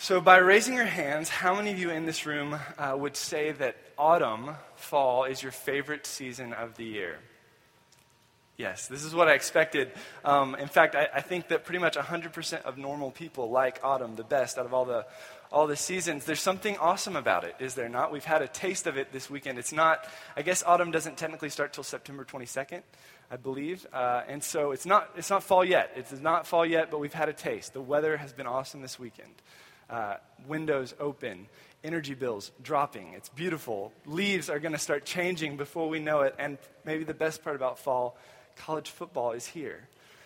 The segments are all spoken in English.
So by raising your hands, how many of you in this room would say that autumn, fall, is your favorite season of the year? Yes, this is what I expected. In fact, I think that pretty much 100% of normal people like autumn the best out of all the seasons. There's something awesome about it, is there not? We've had a taste of it this weekend. It's not, I guess autumn doesn't technically start till September 22nd, I believe. And so it's not fall yet. It is not fall yet, but we've had a taste. The weather has been awesome this weekend. Windows open, energy bills dropping. It's beautiful. Leaves are going to start changing before we know it. And maybe the best part about fall, college football is here.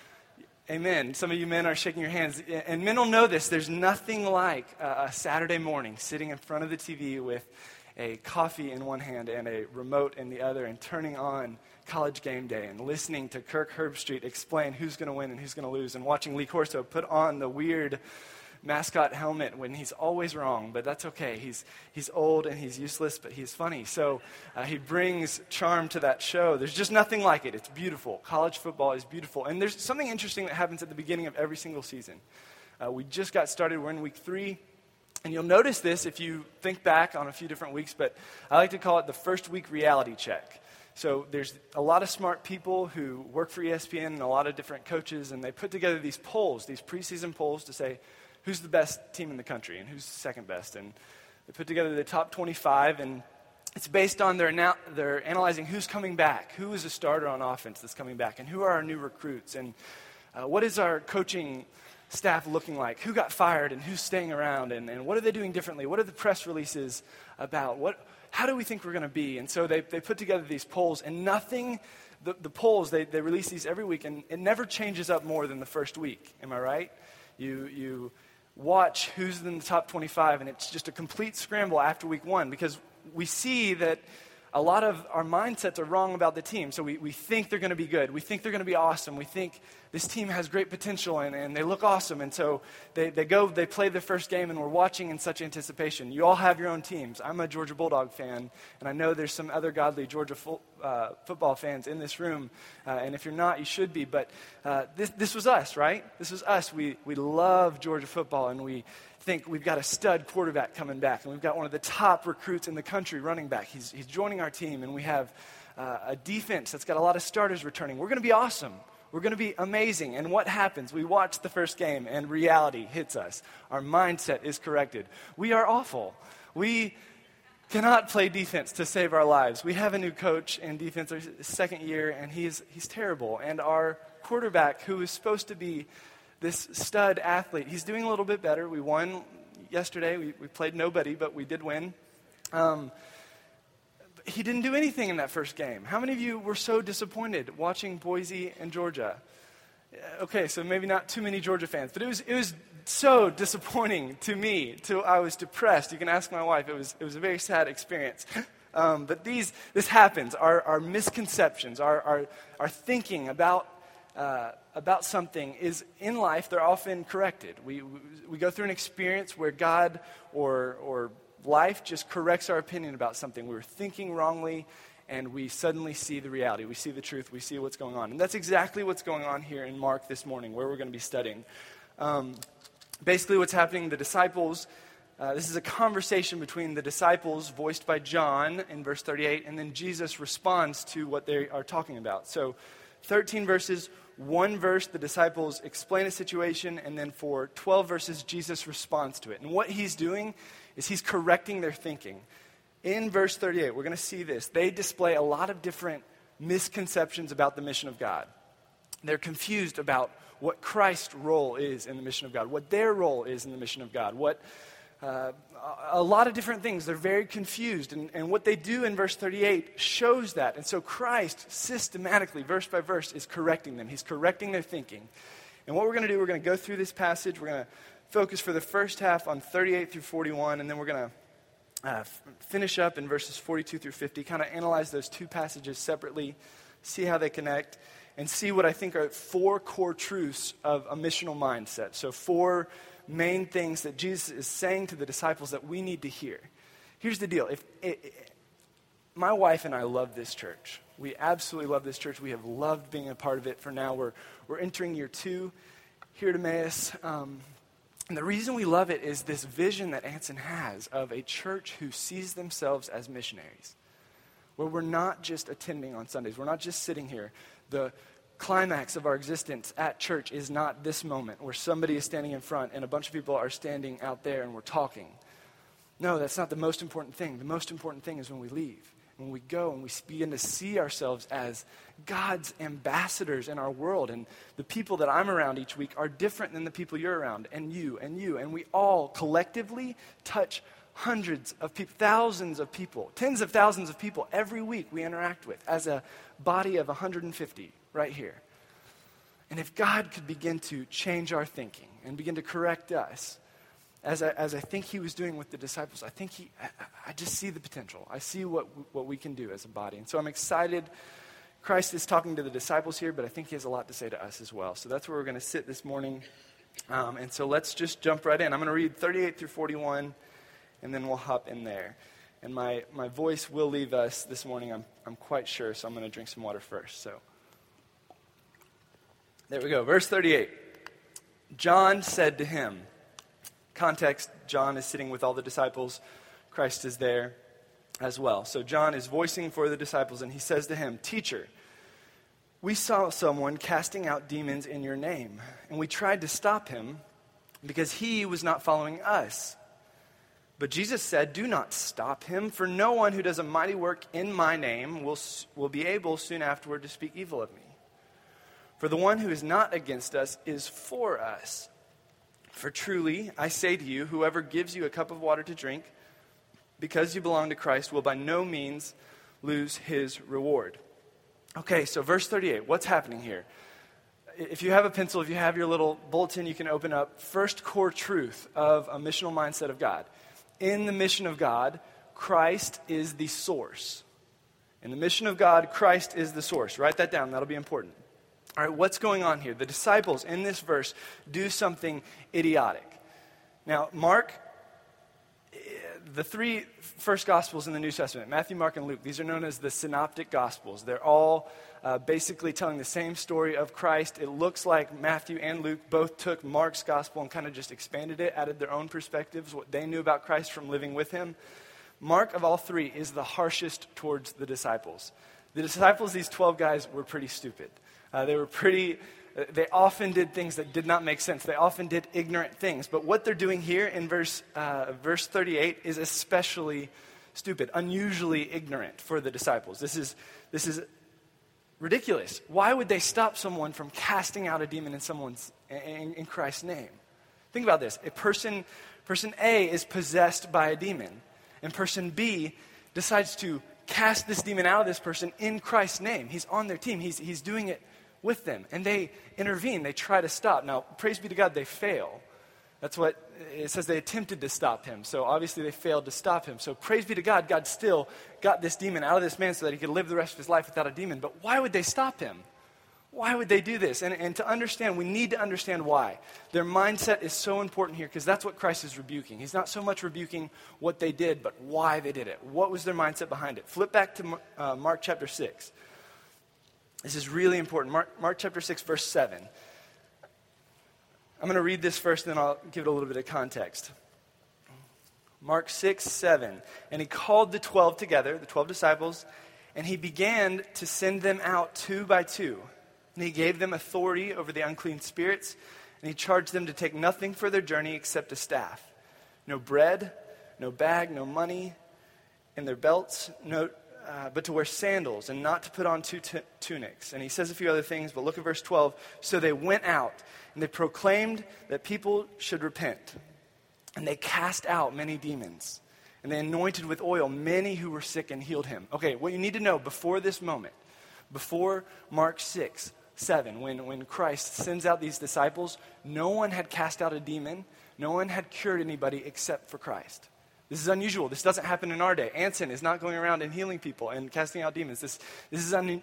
Amen. Some of you men are shaking your hands. And men will know this. There's nothing like a Saturday morning sitting in front of the TV with a coffee in one hand and a remote in the other and turning on College Game Day and listening to Kirk Herbstreit explain who's going to win and who's going to lose and watching Lee Corso put on the weird mascot helmet when he's always wrong, but that's okay. He's old and he's useless, but he's funny. So he brings charm to that show. There's just nothing like it. It's beautiful. College football is beautiful. And there's something interesting that happens at the beginning of every single season. We just got started. We're in week 3. And you'll notice this if you think back on a few different weeks, but I like to call it the first week reality check. So there's a lot of smart people who work for ESPN and a lot of different coaches, and they put together these polls, these preseason polls to say, who's the best team in the country and who's second best? And they put together the top 25, and it's based on they're analyzing who's coming back, who is a starter on offense that's coming back, and who are our new recruits, and what is our coaching staff looking like, who got fired and who's staying around, and what are they doing differently, what are the press releases about, how do we think we're going to be? And so they put together these polls, and nothing, the polls, they release these every week, and it never changes up more than the first week. Am I right? You watch who's in the top 25, and it's just a complete scramble after week 1 because we see that a lot of our mindsets are wrong about the team. So we think they're going to be good. We think they're going to be awesome. We think this team has great potential, and they look awesome. And so they play their first game, and we're watching in such anticipation. You all have your own teams. I'm a Georgia Bulldog fan, and I know there's some other godly Georgia football fans in this room. And if you're not, you should be. But this was us, right? This was us. We love Georgia football, and we think we've got a stud quarterback coming back, and we've got one of the top recruits in the country running back. He's joining our team, and we have a defense that's got a lot of starters returning. We're going to be awesome. We're going to be amazing. And what happens? We watch the first game, and reality hits us. Our mindset is corrected. We are awful. We cannot play defense to save our lives. We have a new coach in defense, our second year, and he's terrible. And our quarterback, who is supposed to be this stud athlete, he's doing a little bit better. We won yesterday. We played nobody, but we did win. He didn't do anything in that first game. How many of you were so disappointed watching Boise and Georgia? Okay, so maybe not too many Georgia fans, but it was so disappointing to me. I was depressed. You can ask my wife. It was a very sad experience. But this happens. Our misconceptions, our thinking about something is in life, they're often corrected. We go through an experience where God or life just corrects our opinion about something. We were thinking wrongly, and we suddenly see the reality. We see the truth. We see what's going on. And that's exactly what's going on here in Mark this morning, where we're going to be studying. Basically what's happening, the disciples, this is a conversation between the disciples voiced by John in verse 38, and then Jesus responds to what they are talking about. So 13 verses, 1 verse, the disciples explain a situation, and then for 12 verses, Jesus responds to it. And what he's doing is he's correcting their thinking. In verse 38, we're going to see this. They display a lot of different misconceptions about the mission of God. They're confused about what Christ's role is in the mission of God, what their role is in the mission of God, a lot of different things. They're very confused, and what they do in verse 38 shows that. And so Christ systematically, verse by verse, is correcting them. He's correcting their thinking. And what we're going to do, we're going to go through this passage. We're going to focus for the first half on 38 through 41, and then we're going to finish up in verses 42 through 50, kind of analyze those two passages separately, see how they connect, and see what I think are 4 core truths of a missional mindset. So 4 main things that Jesus is saying to the disciples that we need to hear. Here's the deal. My wife and I love this church. We absolutely love this church. We have loved being a part of it for now. We're entering year 2 here at Emmaus. And the reason we love it is this vision that Anson has of a church who sees themselves as missionaries, where we're not just attending on Sundays. We're not just sitting here. The climax of our existence at church is not this moment where somebody is standing in front and a bunch of people are standing out there and we're talking. No, that's not the most important thing. The most important thing is when we leave, when we go and we begin to see ourselves as God's ambassadors in our world. And the people that I'm around each week are different than the people you're around, and you, and you. And we all collectively touch hundreds of people, thousands of people, tens of thousands of people every week we interact with as a body of 150 right here. And if God could begin to change our thinking and begin to correct us, as I think he was doing with the disciples, I just see the potential. I see what we can do as a body. And so I'm excited. Christ is talking to the disciples here, but I think he has a lot to say to us as well. So that's where we're going to sit this morning. And so let's just jump right in. I'm going to read 38 through 41, and then we'll hop in there. And my voice will leave us this morning, I'm quite sure, so I'm going to drink some water first. So there we go. Verse 38. John said to him, context, John is sitting with all the disciples. Christ is there as well. So John is voicing for the disciples, and he says to him, "Teacher, we saw someone casting out demons in your name, and we tried to stop him because he was not following us. But Jesus said, 'Do not stop him, for no one who does a mighty work in my name will be able soon afterward to speak evil of me. For the one who is not against us is for us. For truly, I say to you, whoever gives you a cup of water to drink, because you belong to Christ, will by no means lose his reward.'" Okay, so verse 38, what's happening here? If you have a pencil, if you have your little bulletin, you can open up first core truth of a missional mindset of God. In the mission of God, Christ is the source. In the mission of God, Christ is the source. Write that down. That'll be important. All right, what's going on here? The disciples in this verse do something idiotic. Now, Mark, the three first Gospels in the New Testament, Matthew, Mark, and Luke, these are known as the Synoptic Gospels. They're all basically telling the same story of Christ. It looks like Matthew and Luke both took Mark's Gospel and kind of just expanded it, added their own perspectives, what they knew about Christ from living with him. Mark, of all three, is the harshest towards the disciples. The disciples, these 12 guys, were pretty stupid. They often did things that did not make sense. They often did ignorant things. But what they're doing here in verse 38 is especially stupid, unusually ignorant for the disciples. This is ridiculous. Why would they stop someone from casting out a demon in Christ's name? Think about this. Person A is possessed by a demon, and person B decides to cast this demon out of this person in Christ's name. He's on their team. He's doing it with them. And they intervene. They try to stop. Now, praise be to God, they fail. That's what it says. They attempted to stop him. So obviously they failed to stop him. So praise be to God, God still got this demon out of this man so that he could live the rest of his life without a demon. But why would they stop him? Why would they do this? And to understand, we need to understand why. Their mindset is so important here because that's what Christ is rebuking. He's not so much rebuking what they did, but why they did it. What was their mindset behind it? Flip back to Mark chapter 6. This is really important. Mark chapter 6, verse 7. I'm going to read this first, and then I'll give it a little bit of context. Mark 6, 7. "And he called the 12 together, the 12 disciples, and he began to send them out 2 by 2. And he gave them authority over the unclean spirits, and he charged them to take nothing for their journey except a staff. No bread, no bag, no money in their belts, but to wear sandals and not to put on 2 tunics. And he says a few other things, but look at verse 12. "So they went out, and they proclaimed that people should repent. And they cast out many demons. And they anointed with oil many who were sick and healed him." Okay, what you need to know before this moment, before Mark 6, 7, when Christ sends out these disciples, no one had cast out a demon. No one had cured anybody except for Christ. This is unusual. This doesn't happen in our day. Anson is not going around and healing people and casting out demons. This is an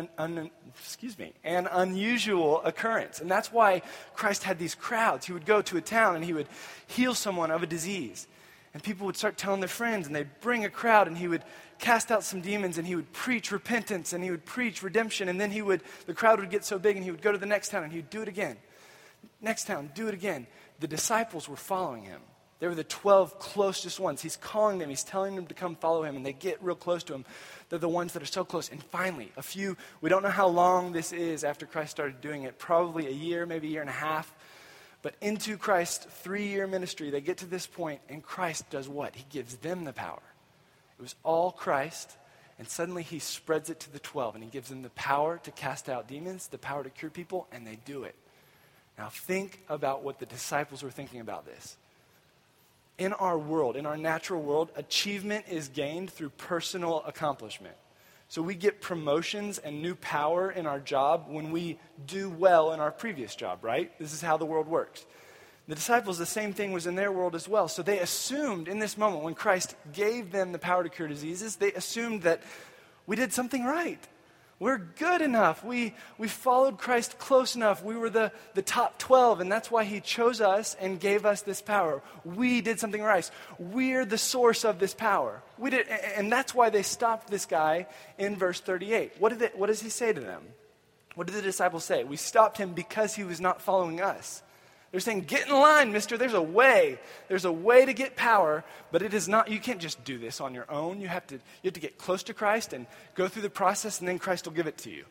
unusual occurrence. And that's why Christ had these crowds. He would go to a town and he would heal someone of a disease. And people would start telling their friends, and they'd bring a crowd, and he would cast out some demons, and he would preach repentance, and he would preach redemption, and then the crowd would get so big, and he would go to the next town, and he would do it again. Next town, do it again. the disciples were following him. They were the 12 closest ones. He's calling them. He's telling them to come follow him, and they get real close to him. They're the ones that are so close. And finally, we don't know how long this is after Christ started doing it, probably a year, maybe a year and a half. But into Christ's 3-year ministry, they get to this point, and Christ does what? He gives them the power. It was all Christ, and suddenly he spreads it to the 12, and he gives them the power to cast out demons, the power to cure people, and they do it. Now think about what the disciples were thinking about this. In our world, in our natural world, achievement is gained through personal accomplishment. So we get promotions and new power in our job when we do well in our previous job, right? This is how the world works. The disciples, the same thing was in their world as well. So they assumed in this moment when Christ gave them the power to cure diseases, they assumed that we did something right. We're good enough. We followed Christ close enough. We were the top 12, and that's why he chose us and gave us this power. We did something right. We're the source of this power. And that's why they stopped this guy in verse 38. What does he say to them? What did the disciples say? We stopped him because he was not following us. They're saying, get in line, mister. There's a way. There's a way to get power, but it is not, you can't just do this on your own. You have to get close to Christ and go through the process, and then Christ will give it to you.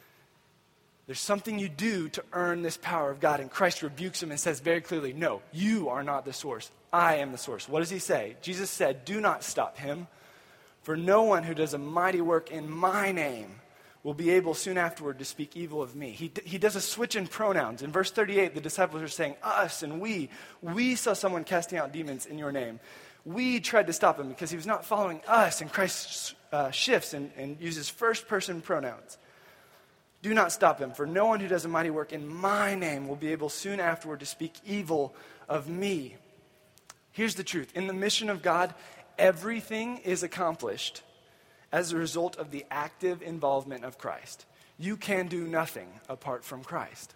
There's something you do to earn this power of God, and Christ rebukes him and says very clearly, no, you are not the source. I am the source. What does he say? Jesus said, do not stop him, for no one who does a mighty work in my name will be able soon afterward to speak evil of me. He does a switch in pronouns. In verse 38, the disciples are saying, us and we. We saw someone casting out demons in your name. We tried to stop him because he was not following us. And Christ shifts and uses first-person pronouns. Do not stop him, for no one who does a mighty work in my name will be able soon afterward to speak evil of me. Here's the truth. In the mission of God, everything is accomplished as a result of the active involvement of Christ. You can do nothing apart from Christ.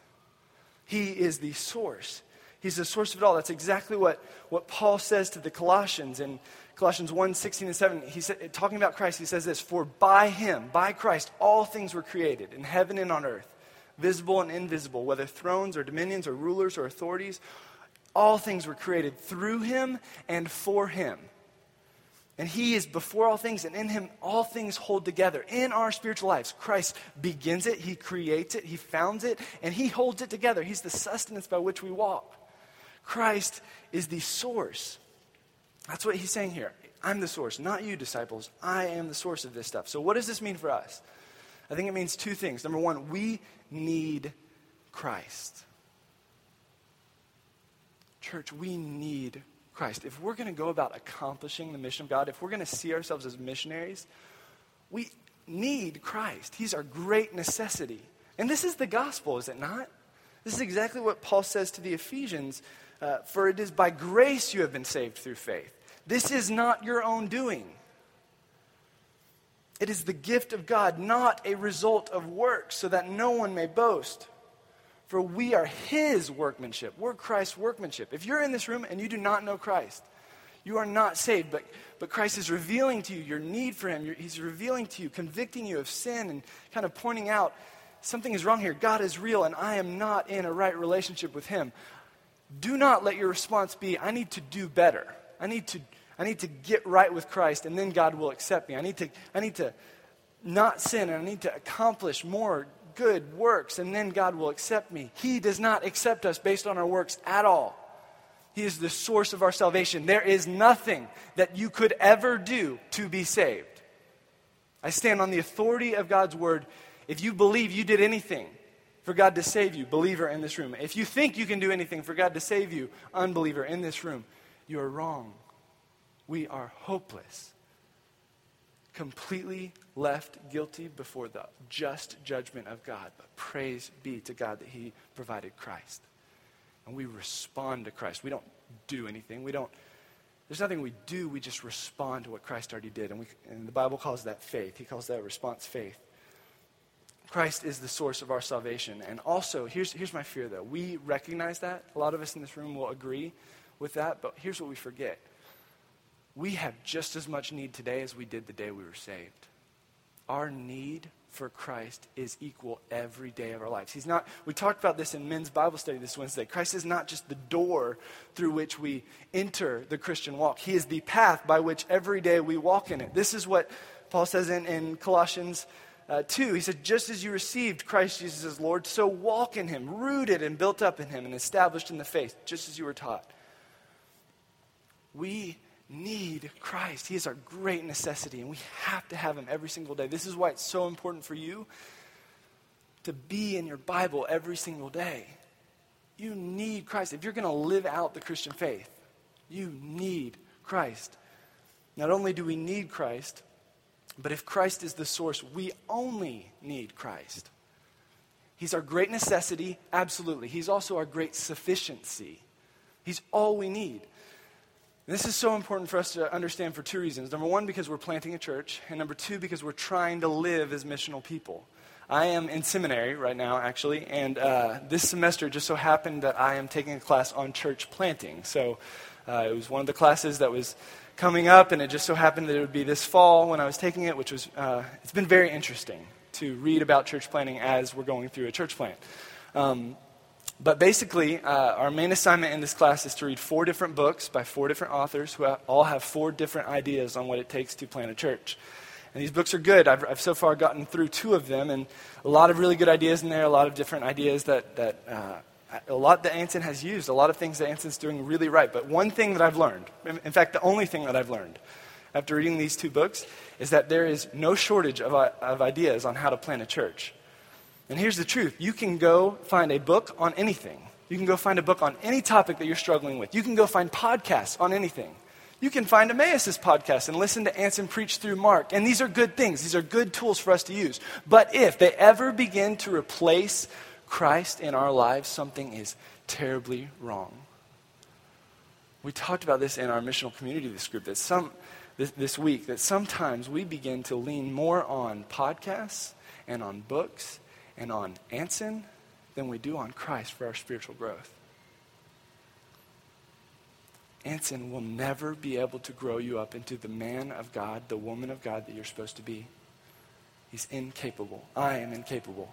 He is the source. He's the source of it all. That's exactly what Paul says to the Colossians in Colossians 1:16 and 7. He said, talking about Christ, he says this, for by him, by Christ, all things were created in heaven and on earth, visible and invisible, whether thrones or dominions or rulers or authorities. All things were created through him and for him. And he is before all things, and in him all things hold together. In our spiritual lives, Christ begins it, he creates it, he founds it, and he holds it together. He's the sustenance by which we walk. Christ is the source. That's what he's saying here. I'm the source, not you, disciples. I am the source of this stuff. So what does this mean for us? I think it means two things. Number one, we need Christ. Church, we need Christ. If we're going to go about accomplishing the mission of God, if we're going to see ourselves as missionaries, we need Christ. He's our great necessity. And this is the gospel, is it not? This is exactly what Paul says to the Ephesians. For it is by grace you have been saved through faith. This is not your own doing. It is the gift of God, not a result of works, so that no one may boast. For we are his workmanship. We're Christ's workmanship. If you're in this room and you do not know Christ, you are not saved. But Christ is revealing to you your need for him. He's revealing to you, convicting you of sin and kind of pointing out something is wrong here. God is real and I am not in a right relationship with him. Do not let your response be, I need to do better. I need to get right with Christ and then God will accept me. I need to not sin and I need to accomplish more good works and then God will accept me. He does not accept us based on our works at all. He is the source of our salvation. There is nothing that you could ever do to be saved. I stand on the authority of God's word. If you believe you did anything for God to save you, believer in this room. If you think you can do anything for God to save you, unbeliever in this room, you are wrong. We are hopeless. Completely left guilty before the just judgment of God. But praise be to God that he provided Christ. And we respond to Christ. We don't do anything. There's nothing we do. We just respond to what Christ already did. And the Bible calls that faith. He calls that response faith. Christ is the source of our salvation. And also, here's my fear though. We recognize that. A lot of us in this room will agree with that. But here's what we forget. We have just as much need today as we did the day we were saved. Our need for Christ is equal every day of our lives. We talked about this in men's Bible study this Wednesday. Christ is not just the door through which we enter the Christian walk. He is the path by which every day we walk in it. This is what Paul says in Colossians 2. He said, just as you received Christ Jesus as Lord, so walk in him, rooted and built up in him and established in the faith, just as you were taught. We need Christ. He is our great necessity, and we have to have him every single day. This is why it's so important for you to be in your Bible every single day. You need Christ. If you're going to live out the Christian faith, you need Christ. Not only do we need Christ, but if Christ is the source, we only need Christ. He's our great necessity, absolutely. He's also our great sufficiency. He's all we need. This is so important for us to understand for two reasons. Number one, because we're planting a church. And number two, because we're trying to live as missional people. I am in seminary right now, actually. And this semester it just so happened that I am taking a class on church planting. So it was one of the classes that was coming up. And it just so happened that it would be this fall when I was taking it, which was, it's been very interesting to read about church planting as we're going through a church plant. But basically, our main assignment in this class is to read 4 different books by 4 different authors who all have 4 different ideas on what it takes to plant a church. And these books are good. I've so far gotten through 2 of them, and a lot of really good ideas in there, a lot of different ideas a lot that Anson has used, a lot of things that Anson's doing really right. But one thing that I've learned, in fact, the only thing that I've learned after reading these 2 books, is that there is no shortage of ideas on how to plant a church. And here's the truth. You can go find a book on anything. You can go find a book on any topic that you're struggling with. You can go find podcasts on anything. You can find Emmaus's podcast and listen to Anson preach through Mark. And these are good things. These are good tools for us to use. But if they ever begin to replace Christ in our lives, something is terribly wrong. We talked about this in our missional community, this group, this week, that sometimes we begin to lean more on podcasts and on books and on Anson than we do on Christ for our spiritual growth. Anson will never be able to grow you up into the man of God, the woman of God that you're supposed to be. He's incapable. I am incapable.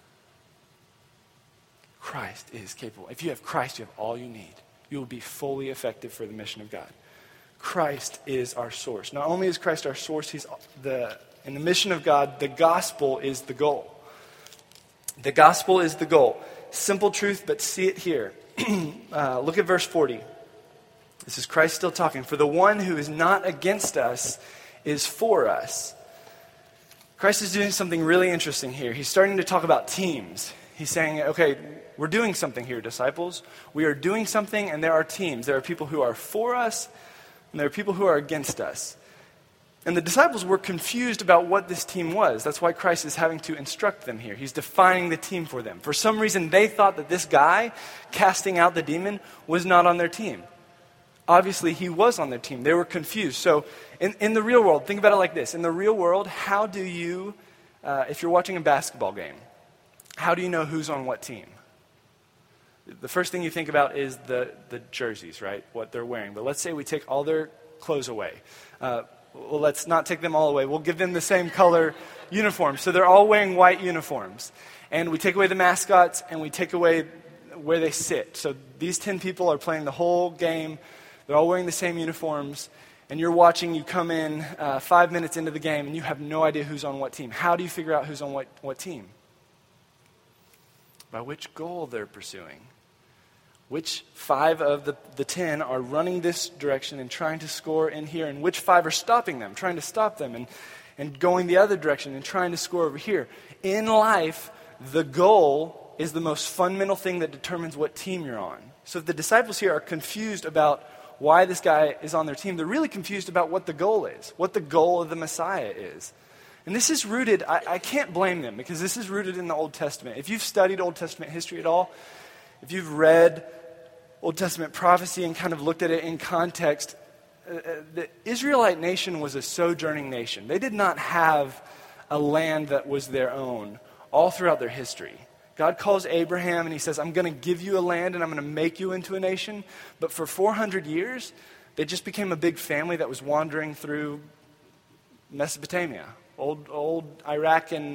Christ is capable. If you have Christ, you have all you need. You will be fully effective for the mission of God. Christ is our source. Not only is Christ our source, in the mission of God, the gospel is the goal. The gospel is the goal. Simple truth, but see it here. Look at verse 40. This is Christ still talking. For the one who is not against us is for us. Christ is doing something really interesting here. He's starting to talk about teams. He's saying, okay, we're doing something here, disciples. We are doing something, and there are teams. There are people who are for us, and there are people who are against us. And the disciples were confused about what this team was. That's why Christ is having to instruct them here. He's defining the team for them. For some reason, they thought that this guy casting out the demon was not on their team. Obviously, he was on their team. They were confused. So in the real world, think about it like this. In the real world, how do you, if you're watching a basketball game, how do you know who's on what team? The first thing you think about is the jerseys, right? What they're wearing. But let's say we take all their clothes away. Well, let's not take them all away. We'll give them the same color uniforms. So they're all wearing white uniforms. And we take away the mascots, and we take away where they sit. So these 10 people are playing the whole game. They're all wearing the same uniforms. And you're watching, you come in 5 minutes into the game, and you have no idea who's on what team. How do you figure out who's on what team? By which goal they're pursuing. Which 5 of the 10 are running this direction and trying to score in here, and which 5 are stopping them, trying to stop them, and going the other direction and trying to score over here. In life, the goal is the most fundamental thing that determines what team you're on. So if the disciples here are confused about why this guy is on their team, they're really confused about what the goal is, what the goal of the Messiah is. And this is rooted, I can't blame them, because this is rooted in the Old Testament. If you've studied Old Testament history at all, if you've read Old Testament prophecy and kind of looked at it in context, the Israelite nation was a sojourning nation. They did not have a land that was their own all throughout their history. God calls Abraham and he says, I'm going to give you a land and I'm going to make you into a nation. But for 400 years, they just became a big family that was wandering through Mesopotamia, old Iraq and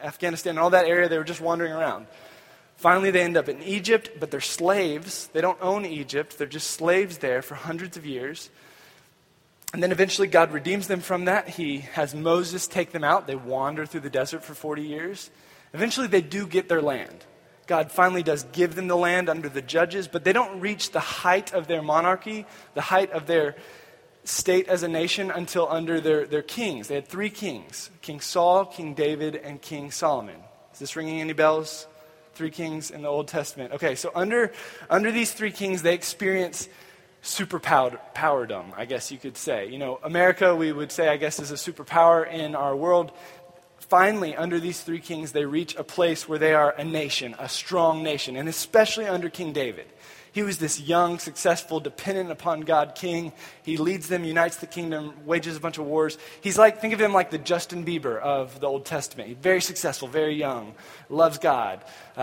Afghanistan, and all that area. They were just wandering around. Finally, they end up in Egypt, but they're slaves. They don't own Egypt. They're just slaves there for hundreds of years. And then eventually God redeems them from that. He has Moses take them out. They wander through the desert for 40 years. Eventually, they do get their land. God finally does give them the land under the judges, but they don't reach the height of their monarchy, the height of their state as a nation until under their kings. They had 3 kings, King Saul, King David, and King Solomon. Is this ringing any bells? 3 kings in the Old Testament. Okay, so under these 3 kings, they experience superpowerdom, I guess you could say. You know, America, we would say, I guess, is a superpower in our world. Finally, under these 3 kings, they reach a place where they are a nation, a strong nation, and especially under King David. He was this young, successful, dependent upon God king. He leads them, unites the kingdom, wages a bunch of wars. He's like, think of him like the Justin Bieber of the Old Testament. He's very successful, very young, loves God.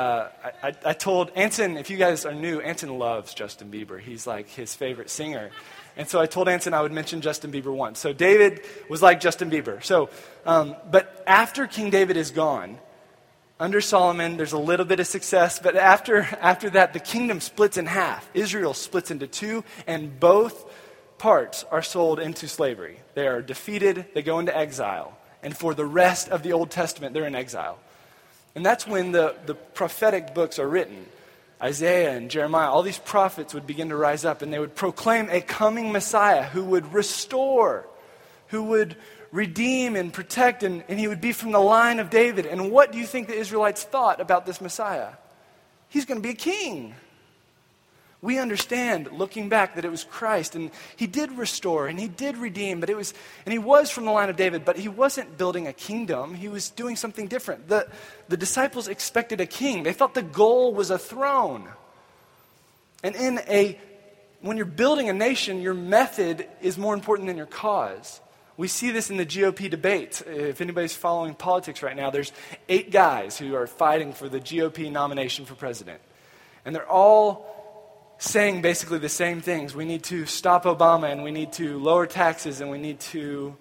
I told Anson, if you guys are new, Anson loves Justin Bieber. He's like his favorite singer. And so I told Anson I would mention Justin Bieber once. So David was like Justin Bieber. So, but after King David is gone, under Solomon, there's a little bit of success, but after that, the kingdom splits in half. Israel splits into 2, and both parts are sold into slavery. They are defeated, they go into exile. And for the rest of the Old Testament, they're in exile. And that's when the prophetic books are written. Isaiah and Jeremiah, all these prophets would begin to rise up, and they would proclaim a coming Messiah who would restore, who would redeem and protect, and he would be from the line of David. And what do you think the Israelites thought about this Messiah? He's going to be a king. We understand, looking back, that it was Christ, and he did restore, and he did redeem, and he was from the line of David, but he wasn't building a kingdom. He was doing something different. The disciples expected a king. They thought the goal was a throne. And when you're building a nation, your method is more important than your cause. We see this in the GOP debates. If anybody's following politics right now, there's 8 guys who are fighting for the GOP nomination for president. And they're all saying basically the same things. We need to stop Obama, and we need to lower taxes, and we need to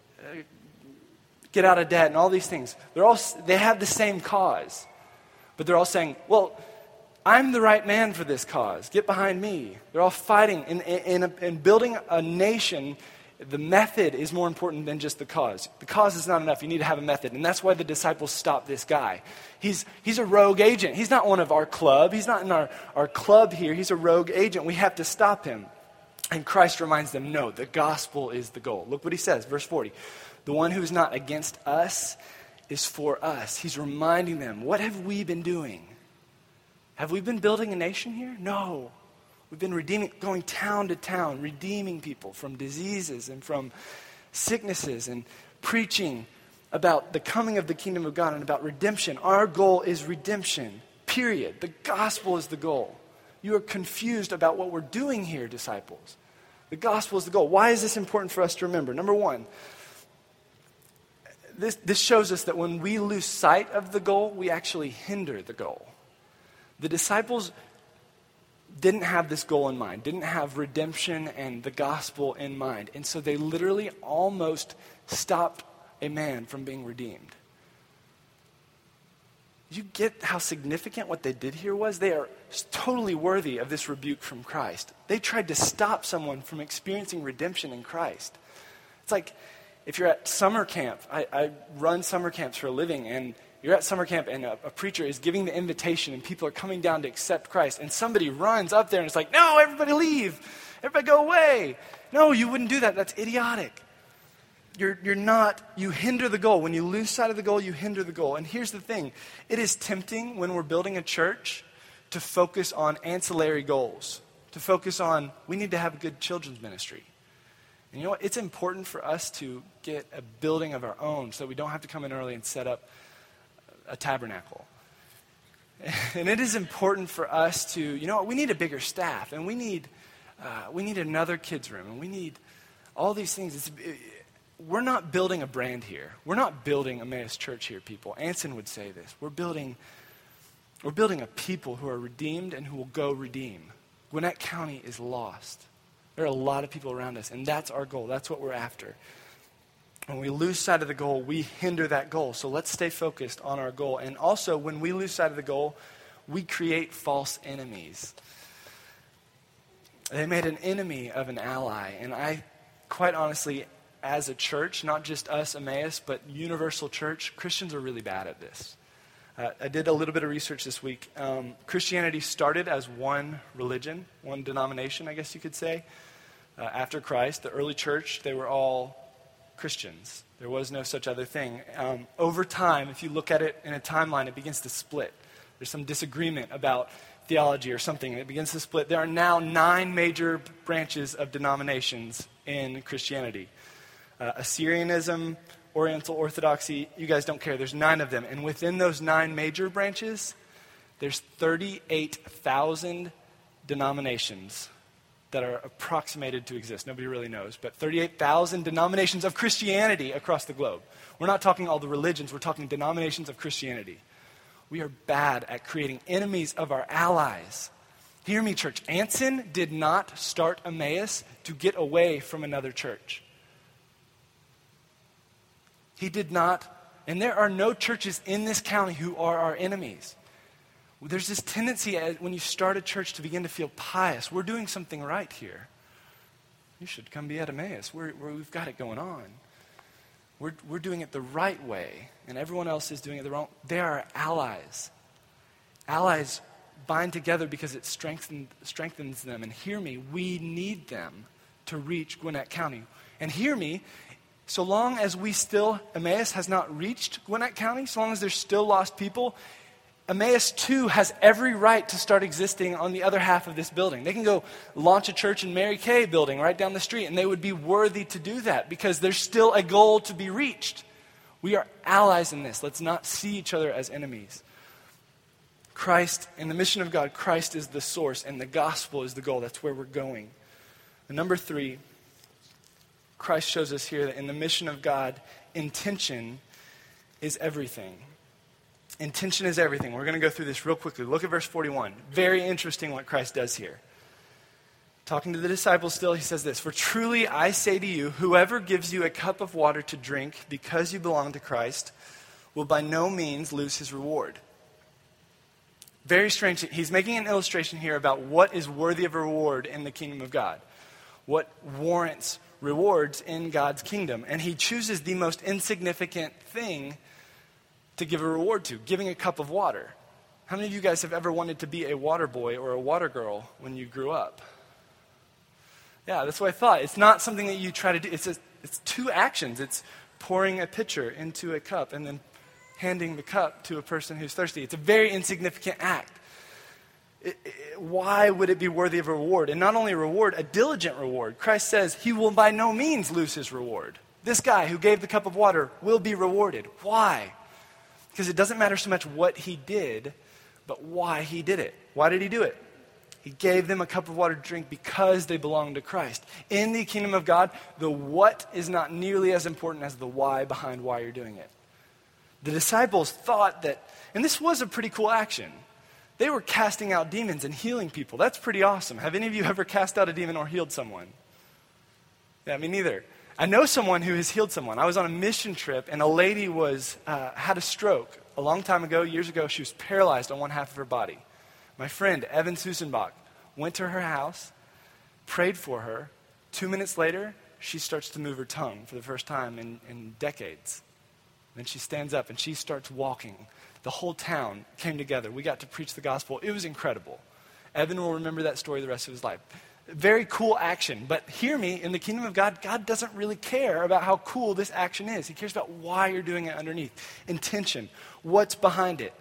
get out of debt, and all these things. They have the same cause. But they're all saying, well, I'm the right man for this cause. Get behind me. They're all fighting. In building a nation, the method is more important than just the cause. The cause is not enough. You need to have a method. And that's why the disciples stopped this guy. He's a rogue agent. He's not one of our club. He's not in our club here. He's a rogue agent. We have to stop him. And Christ reminds them, no, the gospel is the goal. Look what he says, verse 40. The one who is not against us is for us. He's reminding them, what have we been doing? Have we been building a nation here? No. We've been going town to town, redeeming people from diseases and from sicknesses, and preaching about the coming of the kingdom of God and about redemption. Our goal is redemption, period. The gospel is the goal. You are confused about what we're doing here, disciples. The gospel is the goal. Why is this important for us to remember? Number one, this shows us that when we lose sight of the goal, we actually hinder the goal. The disciples didn't have this goal in mind, didn't have redemption and the gospel in mind. And so they literally almost stopped a man from being redeemed. You get how significant what they did here was? They are totally worthy of this rebuke from Christ. They tried to stop someone from experiencing redemption in Christ. It's like if you're at summer camp. I run summer camps for a living, and you're at summer camp and a preacher is giving the invitation and people are coming down to accept Christ, and somebody runs up there and it's like, no, everybody leave. Everybody go away. No, you wouldn't do that. That's idiotic. You hinder the goal. When you lose sight of the goal, you hinder the goal. And here's the thing. It is tempting when we're building a church to focus on ancillary goals, to focus on, we need to have a good children's ministry. And you know what? It's important for us to get a building of our own so that we don't have to come in early and set up a tabernacle. And it is important for us to, you know what, we need a bigger staff, and we need another kids room, and we need all these things. We're not building a brand here. We're not building Emmaus Church here, people. Anson would say this. We're building a people who are redeemed and who will go redeem. Gwinnett County is lost. There are a lot of people around us, and that's our goal. That's what we're after. When we lose sight of the goal, we hinder that goal. So let's stay focused on our goal. And also, when we lose sight of the goal, we create false enemies. They made an enemy of an ally. And I, quite honestly, as a church, not just us, Emmaus, but universal church, Christians are really bad at this. I did a little bit of research this week. Christianity started as one religion, one denomination, I guess you could say. After Christ, the early church, they were all Christians. There was no such other thing. Over time, if you look at it in a timeline, it begins to split. There's some disagreement about theology or something, and it begins to split. There are now 9 major branches of denominations in Christianity. Assyrianism, Oriental Orthodoxy, you guys don't care. There's 9 of them. And within those 9 major branches, there's 38,000 denominations that are approximated to exist. Nobody really knows. But 38,000 denominations of Christianity across the globe. We're not talking all the religions. We're talking denominations of Christianity. We are bad at creating enemies of our allies. Hear me, church. Anson did not start Emmaus to get away from another church. He did not, and there are no churches in this county who are our enemies. There's this tendency when you start a church to begin to feel pious. We're doing something right here. You should come be at Emmaus. We've got it going on. We're doing it the right way, and everyone else is doing it the wrong. They are our allies. Allies bind together because it strengthens them. And hear me, we need them to reach Gwinnett County. And hear me, so long as Emmaus has not reached Gwinnett County, so long as there's still lost people, Emmaus too has every right to start existing on the other half of this building. They can go launch a church in Mary Kay building right down the street, and they would be worthy to do that because there's still a goal to be reached. We are allies in this. Let's not see each other as enemies. Christ, in the mission of God, Christ is the source, and the gospel is the goal. That's where we're going. And number 3, Christ shows us here that in the mission of God, intention is everything. Intention is everything. We're going to go through this real quickly. Look at verse 41. Very interesting what Christ does here. Talking to the disciples still, he says this, "For truly I say to you, whoever gives you a cup of water to drink because you belong to Christ will by no means lose his reward." Very strange. He's making an illustration here about what is worthy of a reward in the kingdom of God. What warrants rewards in God's kingdom. And he chooses the most insignificant thing to give a reward to, giving a cup of water. How many of you guys have ever wanted to be a water boy or a water girl when you grew up? Yeah, that's what I thought. It's not something that you try to do. It's 2 actions. It's pouring a pitcher into a cup and then handing the cup to a person who's thirsty. It's a very insignificant act. Why would it be worthy of a reward? And not only a reward, a diligent reward. Christ says he will by no means lose his reward. This guy who gave the cup of water will be rewarded. Why? Because it doesn't matter so much what he did, but why he did it. Why did he do it? He gave them a cup of water to drink because they belong to Christ. In the kingdom of God, the what is not nearly as important as the why behind why you're doing it. The disciples thought that, and this was a pretty cool action. They were casting out demons and healing people. That's pretty awesome. Have any of you ever cast out a demon or healed someone? Yeah, me neither. I know someone who has healed someone. I was on a mission trip, and a lady had a stroke a long time ago, years ago. She was paralyzed on one half of her body. My friend, Evan Susenbach, went to her house, prayed for her. 2 minutes later, she starts to move her tongue for the first time in decades. Then she stands up, and she starts walking. The whole town came together. We got to preach the gospel. It was incredible. Evan will remember that story the rest of his life. Very cool action. But hear me, in the kingdom of God, God doesn't really care about how cool this action is. He cares about why you're doing it underneath. Intention. What's behind it?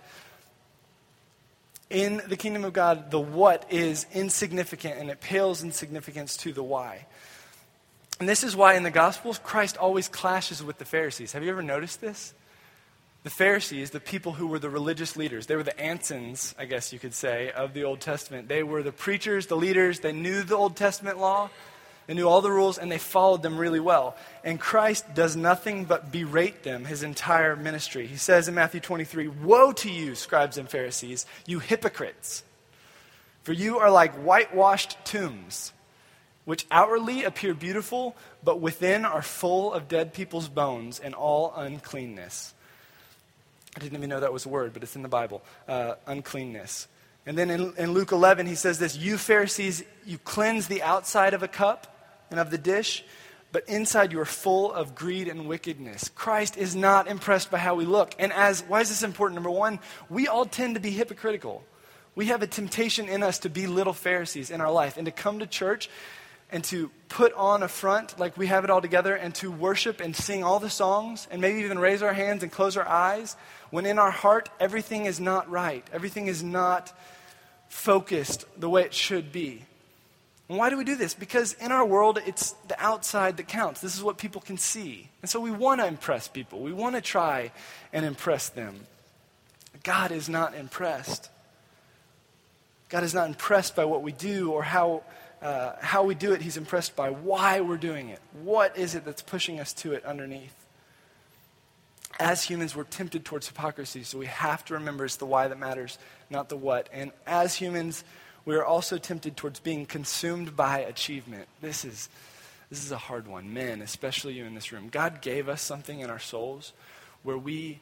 In the kingdom of God, the what is insignificant, and it pales in significance to the why. And this is why in the Gospels, Christ always clashes with the Pharisees. Have you ever noticed this? The Pharisees, the people who were the religious leaders, they were the Ansons, I guess you could say, of the Old Testament. They were the preachers, the leaders. They knew the Old Testament law. They knew all the rules, and they followed them really well. And Christ does nothing but berate them his entire ministry. He says in Matthew 23, "Woe to you, scribes and Pharisees, you hypocrites! For you are like whitewashed tombs. which outwardly appear beautiful, but within are full of dead people's bones and all uncleanness. I didn't even know that was a word, but it's in the Bible. Uncleanness. And then in Luke 11, he says this, you Pharisees, you cleanse the outside of a cup and of the dish, but inside you are full of greed and wickedness. Christ is not impressed by how we look. And why is this important? Number one, we all tend to be hypocritical. We have a temptation in us to be little Pharisees in our life and to come to church and to put on a front like we have it all together and to worship and sing all the songs and maybe even raise our hands and close our eyes when in our heart everything is not right. Everything is not focused the way it should be. And why do we do this? Because in our world, it's the outside that counts. This is what people can see. And so we want to impress people. We want to try and impress them. God is not impressed. God is not impressed by what we do or how we do it. He's impressed by why we're doing it. What is it that's pushing us to it underneath? As humans, we're tempted towards hypocrisy, so we have to remember it's the why that matters, not the what. And as humans, we are also tempted towards being consumed by achievement. This is a hard one. Men, especially you in this room. God gave us something in our souls where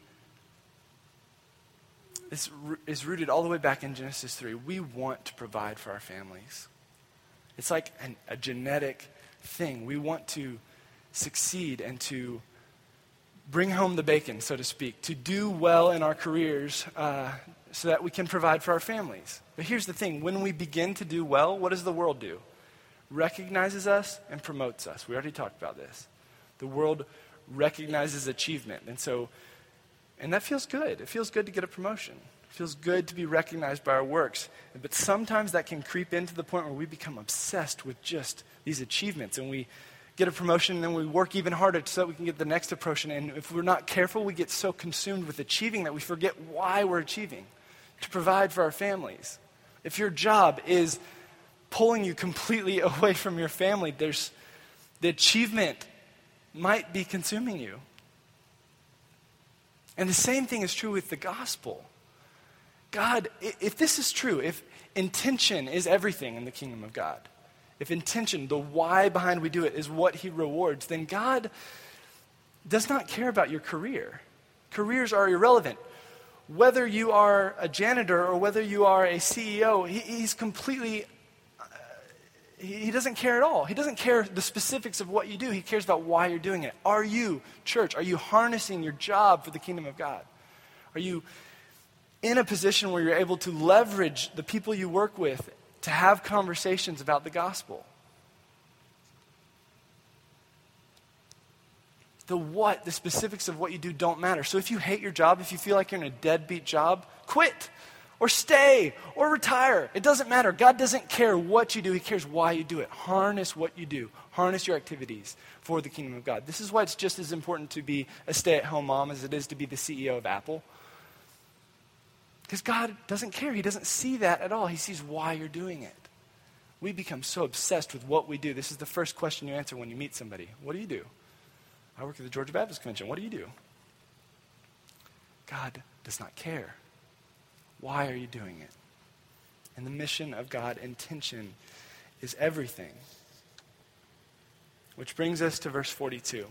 is rooted all the way back in Genesis 3. We want to provide for our families. It's like a genetic thing. We want to succeed and to bring home the bacon, so to speak, to do well in our careers so that we can provide for our families. But here's the thing. When we begin to do well, what does the world do? Recognizes us and promotes us. We already talked about this. The world recognizes achievement. And that feels good. It feels good to get a promotion. It feels good to be recognized by our works. But sometimes that can creep into the point where we become obsessed with just these achievements. And we get a promotion and then we work even harder so that we can get the next promotion. And if we're not careful, we get so consumed with achieving that we forget why we're achieving. To provide for our families. If your job is pulling you completely away from your family, the achievement might be consuming you. And the same thing is true with the gospel. God, if this is true, if intention is everything in the kingdom of God, if intention, the why behind we do it, is what he rewards, then God does not care about your career. Careers are irrelevant. Whether you are a janitor or whether you are a CEO, he's completely, he doesn't care at all. He doesn't care the specifics of what you do. He cares about why you're doing it. Are you, church, are you harnessing your job for the kingdom of God? Are you in a position where you're able to leverage the people you work with to have conversations about the gospel? The specifics of what you do don't matter. So if you hate your job, if you feel like you're in a deadbeat job, quit or stay or retire. It doesn't matter. God doesn't care what you do. He cares why you do it. Harness what you do. Harness your activities for the kingdom of God. This is why it's just as important to be a stay-at-home mom as it is to be the CEO of Apple. Because God doesn't care. He doesn't see that at all. He sees why you're doing it. We become so obsessed with what we do. This is the first question you answer when you meet somebody. What do you do? I work at the Georgia Baptist Convention. What do you do? God does not care. Why are you doing it? And the mission of God, intention, is everything. Which brings us to verse 42.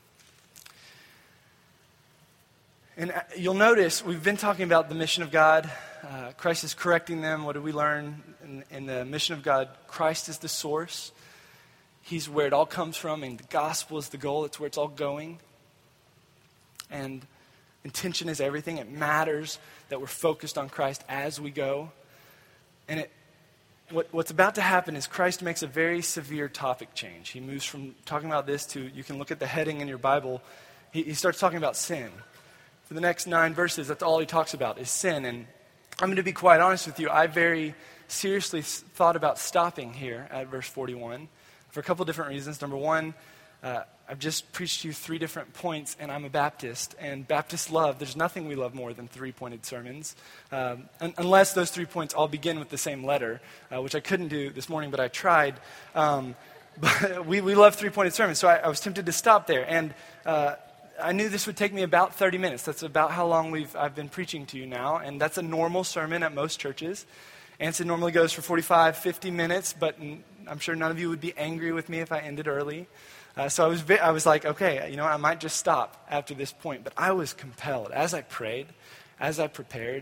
And you'll notice we've been talking about the mission of God. Christ is correcting them. What did we learn in the mission of God? Christ is the source. He's where it all comes from, and the gospel is the goal. It's where it's all going. And intention is everything. It matters that we're focused on Christ as we go. And what's about to happen is Christ makes a very severe topic change. He moves from talking about this to, you can look at the heading in your Bible, he starts talking about sin. For the next 9 verses, that's all he talks about is sin. And I'm going to be quite honest with you, I very seriously thought about stopping here at verse 41. For a couple different reasons. Number one, I've just preached to you 3 different points, and I'm a Baptist. And Baptists there's nothing we love more than 3-pointed sermons. Unless those 3 points all begin with the same letter, which I couldn't do this morning, but I tried. But we love 3-pointed sermons, so I was tempted to stop there. And I knew this would take me about 30 minutes. That's about how long I've been preaching to you now. And that's a normal sermon at most churches. Anson normally goes for 45, 50 minutes, but I'm sure none of you would be angry with me if I ended early. So I was like, okay, I might just stop after this point. But I was compelled as I prayed, as I prepared.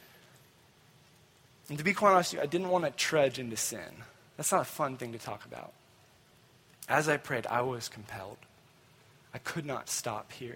And to be quite honest with you, I didn't want to trudge into sin. That's not a fun thing to talk about. As I prayed, I was compelled. I could not stop here.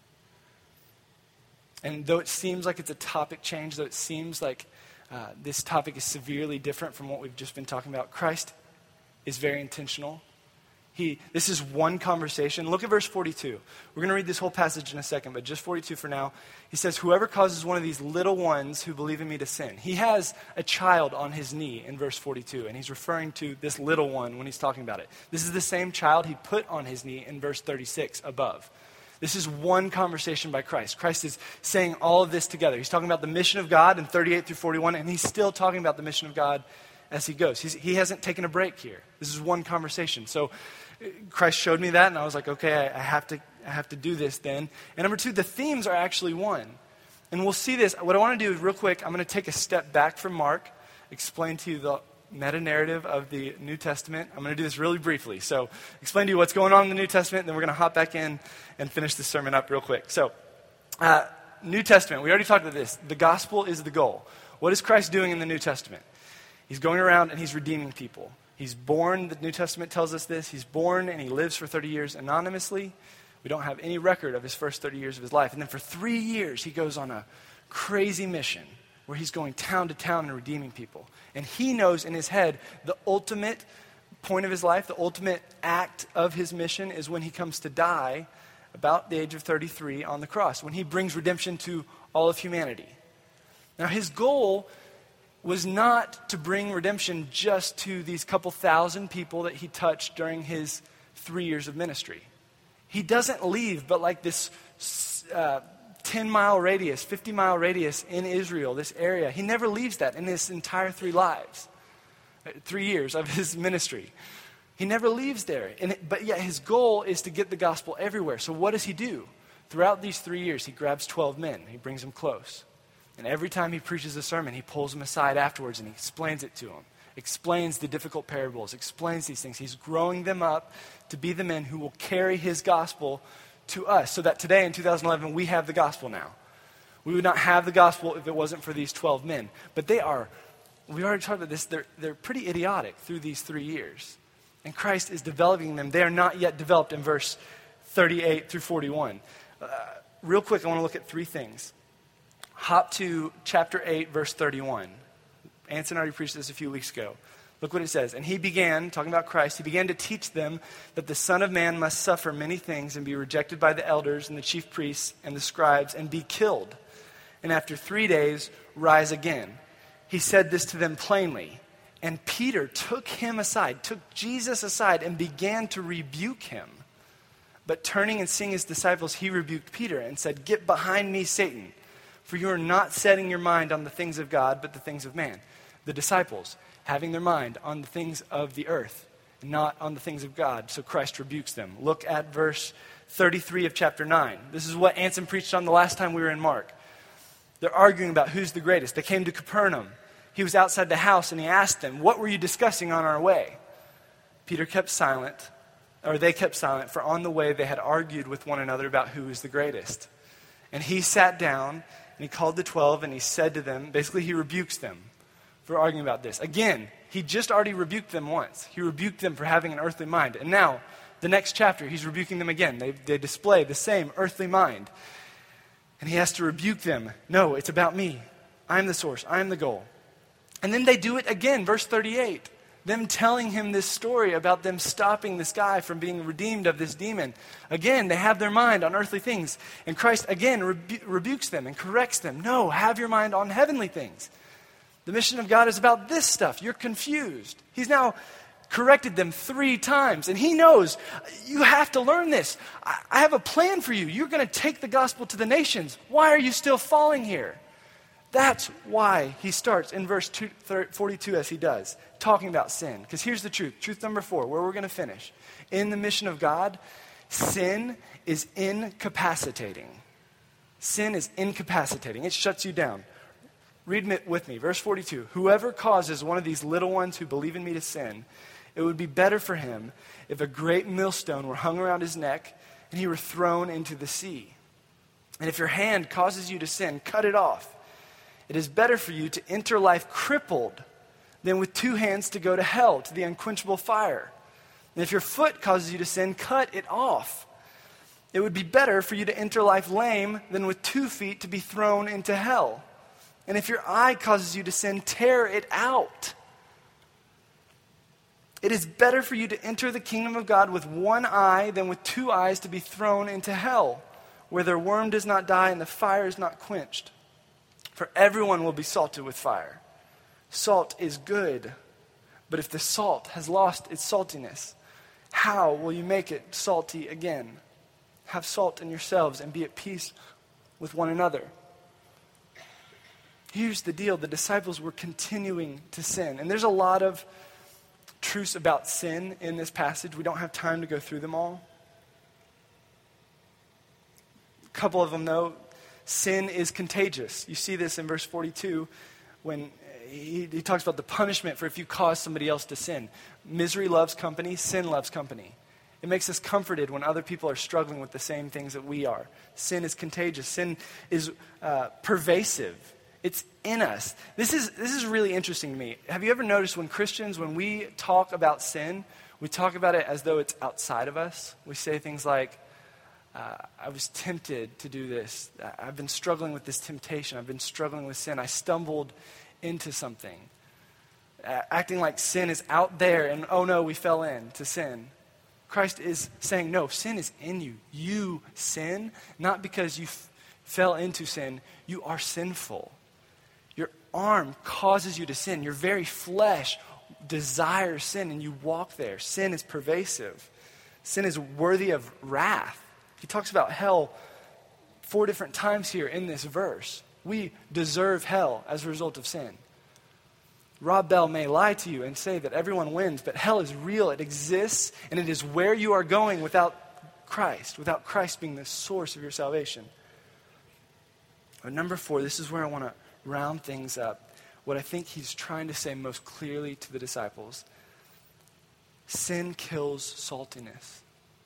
And though it seems like it's a topic change, though it seems like this topic is severely different from what we've just been talking about, Christ is very intentional. This is one conversation. Look at verse 42. We're going to read this whole passage in a second, but just 42 for now. He says, whoever causes one of these little ones who believe in me to sin. He has a child on his knee in verse 42, and he's referring to this little one when he's talking about it. This is the same child he put on his knee in verse 36 above. This is one conversation by Christ. Christ is saying all of this together. He's talking about the mission of God in 38 through 41, and he's still talking about the mission of God as he goes. He hasn't taken a break here. This is one conversation. So Christ showed me that, and I was like, okay, I have to do this then. And number two, the themes are actually one. And we'll see this. What I want to do is real quick, I'm going to take a step back from Mark, explain to you the meta-narrative of the New Testament. I'm going to do this really briefly. So explain to you what's going on in the New Testament, and then we're going to hop back in and finish this sermon up real quick. So New Testament, we already talked about this. The gospel is the goal. What is Christ doing in the New Testament? He's going around and he's redeeming people. He's born, the New Testament tells us this, he's born and he lives for 30 years anonymously. We don't have any record of his first 30 years of his life. And then for 3 years, he goes on a crazy mission where he's going town to town and redeeming people. And he knows in his head the ultimate point of his life, the ultimate act of his mission is when he comes to die about the age of 33 on the cross, when he brings redemption to all of humanity. Now his goal was not to bring redemption just to these couple thousand people that he touched during his 3 years of ministry. He doesn't leave but like this 10-mile radius, 50-mile radius in Israel, this area. He never leaves that in his entire 3 years of his ministry. He never leaves there. But yet his goal is to get the gospel everywhere. So what does he do? Throughout these 3 years, he grabs 12 men. He brings them close. And every time he preaches a sermon, he pulls them aside afterwards and he explains it to them. Explains the difficult parables, explains these things. He's growing them up to be the men who will carry his gospel to us. So that today in 2011, we have the gospel now. We would not have the gospel if it wasn't for these 12 men. But we already talked about this, they're pretty idiotic through these 3 years. And Christ is developing them. They are not yet developed in verse 38 through 41. Real quick, I want to look at 3 things. Hop to chapter 8, verse 31. Anson already preached this a few weeks ago. Look what it says. And he began, talking about Christ, he began to teach them that the Son of Man must suffer many things and be rejected by the elders and the chief priests and the scribes and be killed. And after 3 days, rise again. He said this to them plainly. And Peter took Jesus aside and began to rebuke him. But turning and seeing his disciples, he rebuked Peter and said, "Get behind me, Satan. For you are not setting your mind on the things of God, but the things of man." The disciples having their mind on the things of the earth, not on the things of God. So Christ rebukes them. Look at verse 33 of chapter 9. This is what Anson preached on the last time we were in Mark. They're arguing about who's the greatest. They came to Capernaum. He was outside the house and he asked them, "What were you discussing on our way?" They kept silent, for on the way they had argued with one another about who was the greatest. And he sat down and he called the 12 and he said to them, basically he rebukes them for arguing about this. Again, he just already rebuked them once. He rebuked them for having an earthly mind. And now, the next chapter, he's rebuking them again. They display the same earthly mind. And he has to rebuke them. No, it's about me. I'm the source. I'm the goal. And then they do it again, verse 38. Them telling him this story about them stopping this guy from being redeemed of this demon. Again, they have their mind on earthly things. And Christ again rebukes them and corrects them. No, have your mind on heavenly things. The mission of God is about this stuff. You're confused. He's now corrected them 3 times. And he knows, you have to learn this. I have a plan for you. You're going to take the gospel to the nations. Why are you still falling here? That's why he starts in verse 42 as he does, talking about sin. Because here's the truth. Truth number 4, where we're going to finish. In the mission of God, sin is incapacitating. Sin is incapacitating. It shuts you down. Read it with me. Verse 42. Whoever causes one of these little ones who believe in me to sin It would be better for him if a great millstone were hung around his neck and he were thrown into the sea. And if your hand causes you to sin, cut it off. It is better for you to enter life crippled than with 2 hands to go to hell, to the unquenchable fire. And if your foot causes you to sin, cut it off. It would be better for you to enter life lame than with 2 feet to be thrown into hell. And if your eye causes you to sin, tear it out. It is better for you to enter the kingdom of God with 1 eye than with 2 eyes to be thrown into hell, where their worm does not die and the fire is not quenched. For everyone will be salted with fire. Salt is good, but if the salt has lost its saltiness, how will you make it salty again? Have salt in yourselves and be at peace with one another. Here's the deal. The disciples were continuing to sin. And there's a lot of truths about sin in this passage. We don't have time to go through them all. A couple of them, though. Sin is contagious. You see this in verse 42 when he talks about the punishment for if you cause somebody else to sin. Misery loves company. Sin loves company. It makes us comforted when other people are struggling with the same things that we are. Sin is contagious. Sin is pervasive. It's in us. This is really interesting to me. Have you ever noticed when Christians, when we talk about sin, we talk about it as though it's outside of us? We say things like, I was tempted to do this. I've been struggling with this temptation. I've been struggling with sin. I stumbled into something. Acting like sin is out there and, oh no, we fell into sin. Christ is saying, no, sin is in you. You sin, not because you fell into sin. You are sinful. Your arm causes you to sin. Your very flesh desires sin, and you walk there. Sin is pervasive. Sin is worthy of wrath. He talks about hell 4 different times here in this verse. We deserve hell as a result of sin. Rob Bell may lie to you and say that everyone wins, but hell is real. It exists, and it is where you are going without Christ being the source of your salvation. But number 4, this is where I want to round things up. What I think he's trying to say most clearly to the disciples. Sin kills saltiness.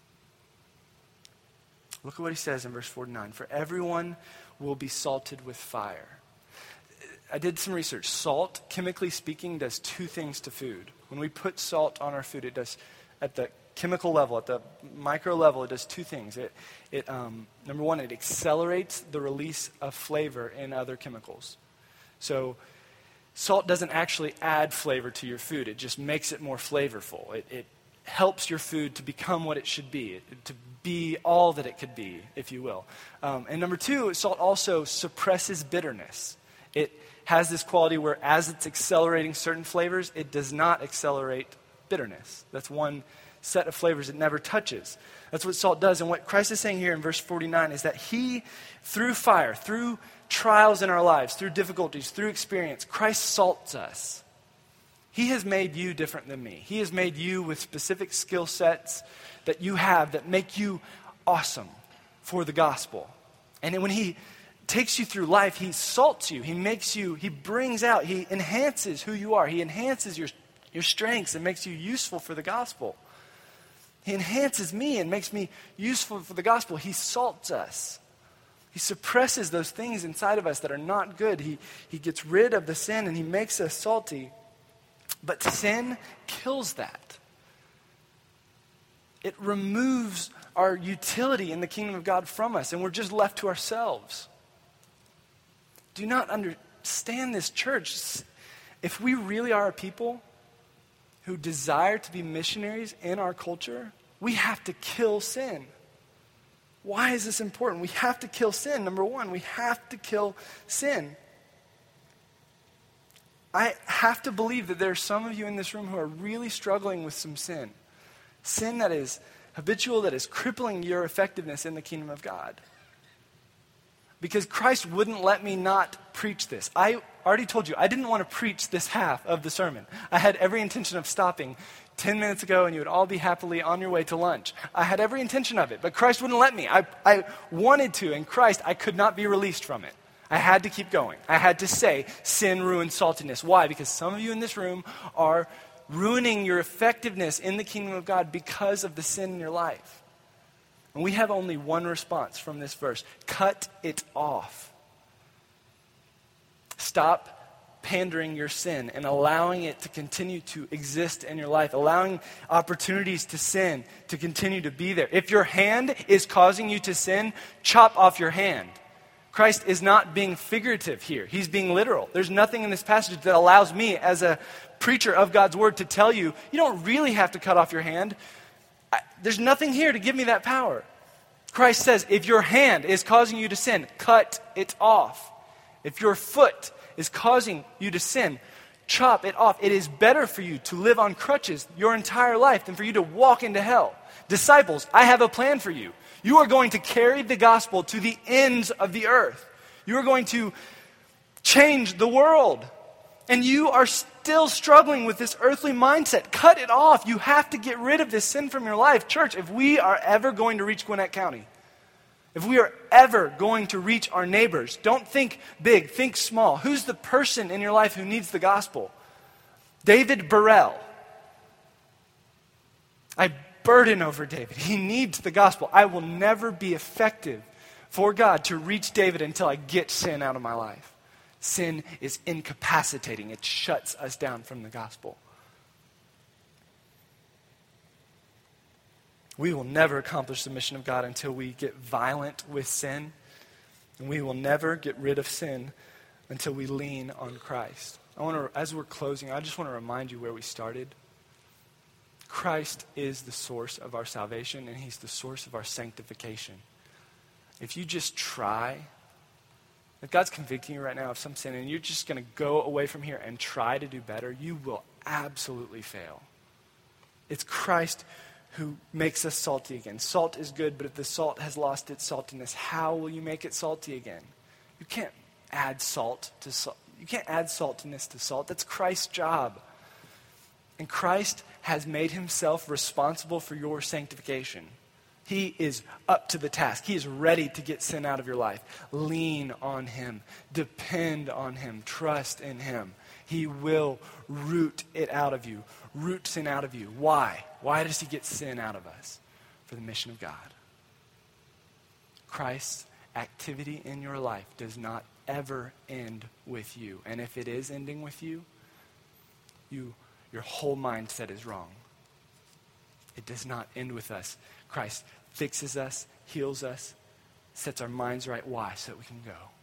Look at what he says in verse 49. For everyone will be salted with fire. I did some research. Salt, chemically speaking, does 2 things to food. When we put salt on our food, it does, at the chemical level, at the micro level, it does 2 things. Number 1, it accelerates the release of flavor in other chemicals. So salt doesn't actually add flavor to your food. It just makes it more flavorful. It helps your food to become what it should be, to be all that it could be, if you will. And number 2, salt also suppresses bitterness. It has this quality where as it's accelerating certain flavors, it does not accelerate bitterness. That's one set of flavors it never touches. That's what salt does. And what Christ is saying here in verse 49 is that he, through fire, through trials in our lives, through difficulties, through experience, Christ salts us. He has made you different than me. He has made you with specific skill sets that you have that make you awesome for the gospel. And when he takes you through life, he salts you. He makes you, he brings out, he enhances who you are. He enhances your strengths and makes you useful for the gospel. He enhances me and makes me useful for the gospel. He salts us. He suppresses those things inside of us that are not good. He gets rid of the sin and he makes us salty. But sin kills that. It removes our utility in the kingdom of God from us, and we're just left to ourselves. Do not understand this, church. If we really are a people who desire to be missionaries in our culture, we have to kill sin. Why is this important? We have to kill sin. Number 1, we have to kill sin. I have to believe that there are some of you in this room who are really struggling with some sin. Sin that is habitual, that is crippling your effectiveness in the kingdom of God. Because Christ wouldn't let me not preach this. I already told you, I didn't want to preach this half of the sermon. I had every intention of stopping 10 minutes ago and you would all be happily on your way to lunch. I had every intention of it, but Christ wouldn't let me. I wanted to, and Christ, I could not be released from it. I had to keep going. I had to say sin ruins saltiness. Why? Because some of you in this room are ruining your effectiveness in the kingdom of God because of the sin in your life. And we have only one response from this verse: cut it off. Stop pandering your sin and allowing it to continue to exist in your life, allowing opportunities to sin to continue to be there. If your hand is causing you to sin, chop off your hand. Christ is not being figurative here. He's being literal. There's nothing in this passage that allows me as a preacher of God's word to tell you, you don't really have to cut off your hand. There's nothing here to give me that power. Christ says, if your hand is causing you to sin, cut it off. If your foot is causing you to sin, chop it off. It is better for you to live on crutches your entire life than for you to walk into hell. Disciples, I have a plan for you. You are going to carry the gospel to the ends of the earth. You are going to change the world. And you are still struggling with this earthly mindset. Cut it off. You have to get rid of this sin from your life. Church, if we are ever going to reach Gwinnett County, if we are ever going to reach our neighbors, don't think big, think small. Who's the person in your life who needs the gospel? David Burrell. I burden over David. He needs the gospel. I will never be effective for God to reach David until I get sin out of my life. Sin is incapacitating. It shuts us down from the gospel. We will never accomplish the mission of God until we get violent with sin. And we will never get rid of sin until we lean on Christ. As we're closing, I just want to remind you where we started. Christ is the source of our salvation, and he's the source of our sanctification. If you just try, if God's convicting you right now of some sin and you're just going to go away from here and try to do better, you will absolutely fail. It's Christ who makes us salty again. Salt is good, but if the salt has lost its saltiness, how will you make it salty again? You can't add salt to salt. You can't add saltiness to salt. That's Christ's job. And Christ has made himself responsible for your sanctification. He is up to the task. He is ready to get sin out of your life. Lean on him. Depend on him. Trust in him. He will root it out of you. Root sin out of you. Why? Why does he get sin out of us? For the mission of God. Christ's activity in your life does not ever end with you. And if it is ending with you, your whole mindset is wrong. It does not end with us. Christ fixes us, heals us, sets our minds right. Why? So that we can go.